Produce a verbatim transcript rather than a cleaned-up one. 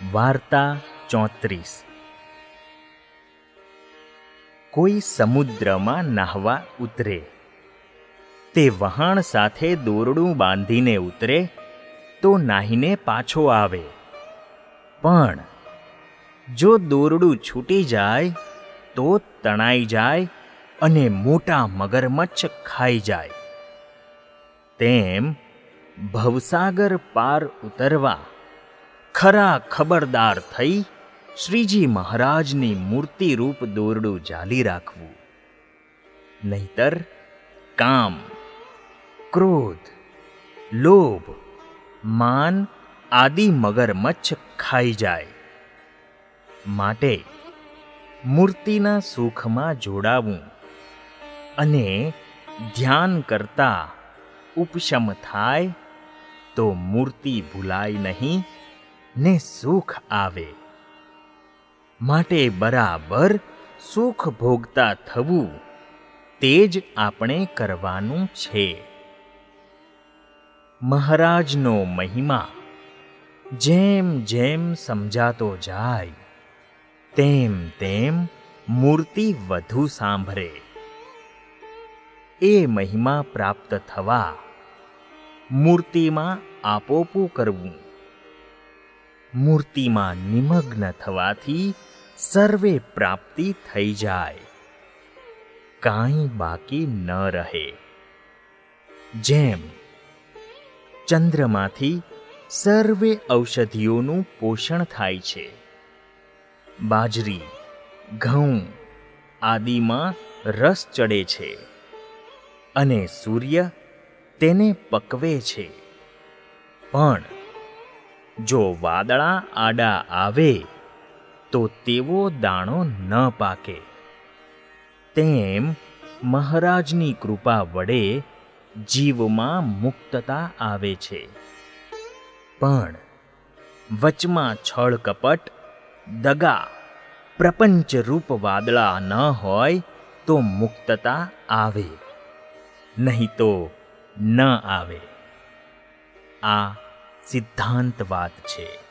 વાર્તા ચોત્રીસ. કોઈ સમુદ્રમાં નાહવા ઉતરે. તે વહાણ સાથે દોરડું બાંધીને ઉતરે તો નાહીને પાછો આવે. પણ જો દોરડું છૂટી જાય તો તણાઈ જાય અને મોટા મગરમચ્છ ખાઈ જાય. તેમ ભવસાગર પાર ઉતરવા ખરા ખબરદાર થઈ શ્રીજી મહારાજની મૂર્તિરૂપ દોરડું ઝાલી રાખવું. નહીતર કામ, ક્રોધ, લોભ, માન આદિ મગરમચ્છ ખાઈ જાય. માટે મૂર્તિના સુખમાં જોડાવું અને ધ્યાન કરતા ઉપશમ થાય તો મૂર્તિ ભૂલાય નહીં ને સુખ આવે. માટે બરાબર સુખ ભોગતા થવું તે જ આપણે કરવાનું છે. મહારાજનો મહિમા જેમ જેમ સમજાતો જાય તેમ તેમ મૂર્તિ વધુ સાંભળે. એ મહિમા પ્રાપ્ત થવા મૂર્તિમાં આપોપું કરવું. મૂર્તિમાં નિમગ્ન થવાથી સર્વે પ્રાપ્તિ થઈ જાય, કાંઈ બાકી ન રહે. જેમ ચંદ્રમાંથી સર્વે ઔષધિઓનું પોષણ થાય છે, બાજરી, ઘઉં આદિમાં રસ ચડે છે અને સૂર્ય તેને પકવે છે. પણ જો વાદળા આડા આવે તો તેવો દાણો ન પાકે. તેમ મહારાજની કૃપા વડે જીવમાં મુક્તતા આવે છે. પણ વચમાં છળ કપટ, દગા, પ્રપંચરૂપ વાદળા ન હોય તો મુક્તતા આવે, નહીં તો ન આવે. આ સિદ્ધાંત વાત છે.